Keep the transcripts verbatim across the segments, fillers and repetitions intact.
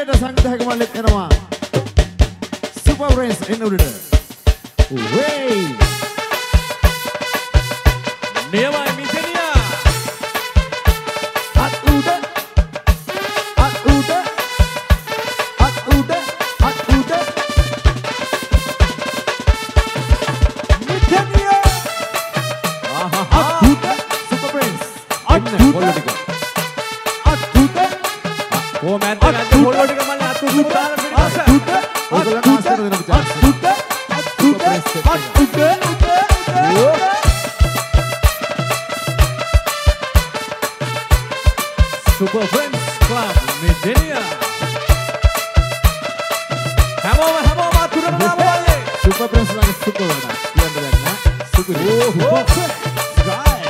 විදියට සංගීතයක මල්ලෙත් එනවා. Super Brains එන්න උඩට. Way. නියමයි මිසෙනියා. At උඩ. At උඩ. At උඩ. At උඩ. මිසෙනියා. ආහා. At උඩ. Super Brains. අන්න පොල්ලෝ ටික. At උඩ. කොහොමද නැද්ද පොල්ලෝ ටික මල්ලේ අත උඩ දාලා පිටිපස්ස. At උඩ. ඔයගොල්ලෝ ආස්තර දෙන්න විචාර. At උඩ. At උඩ. At උඩ. Super Friends Club මිසෙනියා. හැමෝම හැමෝම අතුරම නාමවලේ. Super Brains ලාගේ super වෙනවා. කියන්න දෙයක් නෑ. Super. ඕහෝ. ගායි.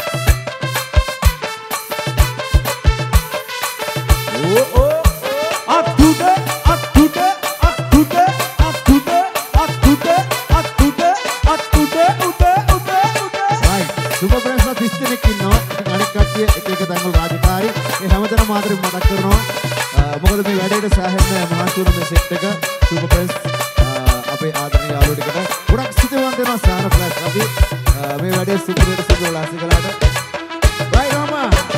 ඕ ඕ අතුඩ අතුඩ අතුඩ අතුඩ අතුඩ අතුඩ අතුඩ උඩ උඩ උඩ. right. Super Brains ලා තිස් දෙනෙක් ඉන්නවා. අනිත් කට්ටිය එක එක තැන්වල රාජකාරී. මේ හැමදේම ආදරෙන් මතක් කරනවා. මොකද මේ වැඩේට සෑහෙන්න මහන්සි වුණ මේ සෙට් එක Super Brains අපේ ආදරණීය යාළුවෝ ටිකට ගොඩක් ස්තුතිවන්ත වෙනවා සාන ෆ්ලැෂ් අපි මේ වැඩේ සුපිරියට සුබ ලාසිකලාට. right Rama.